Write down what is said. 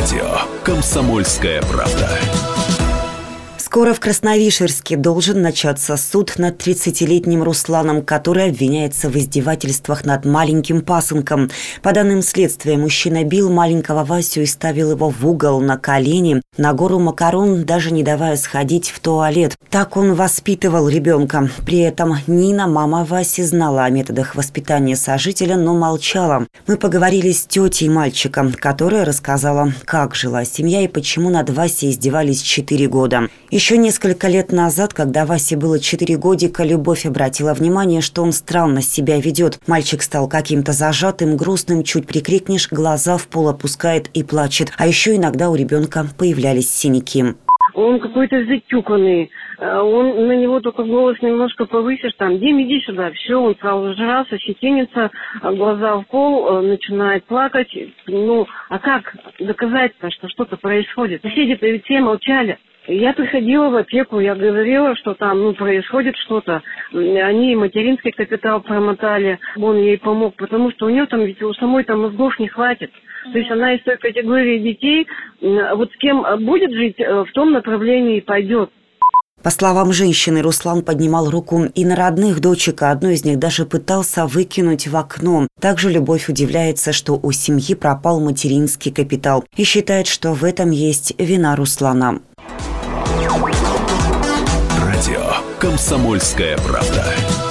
Радио «Комсомольская правда». Скоро в Красновишерске должен начаться суд над 30-летним Русланом, который обвиняется в издевательствах над маленьким пасынком. По данным следствия, мужчина бил маленького Васю и ставил его в угол на колени, на гору макарон, даже не давая сходить в туалет. Так он воспитывал ребенка. При этом Нина, мама Васи, знала о методах воспитания сожителя, но молчала. Мы поговорили с тетей мальчика, которая рассказала, как жила семья и почему над Васей издевались 4 года. Еще несколько лет назад, когда Васе было 4 годика, Любовь обратила внимание, что он странно себя ведет. Мальчик стал каким-то зажатым, грустным, чуть прикрикнешь, глаза в пол опускает и плачет. А еще иногда у ребенка появлялись синяки. Он какой-то затюканный, он на него только голос немножко повысишь, там, Дим, иди сюда, все, он сразу же раз, ощетинится, глаза в пол, начинает плакать. Ну, а как доказать-то, что что-то происходит? Соседи-то ведь все молчали. Я приходила в аптеку, я говорила, что там, происходит что-то. Они материнский капитал промотали, он ей помог, потому что у нее там, ведь у самой там мозгов не хватит. То есть она из той категории детей, вот с кем будет жить, в том направлении и пойдет. По словам женщины, Руслан поднимал руку и на родных дочек, а одну из них даже пытался выкинуть в окно. Также Любовь удивляется, что у семьи пропал материнский капитал и считает, что в этом есть вина Руслана. Радио «Комсомольская правда».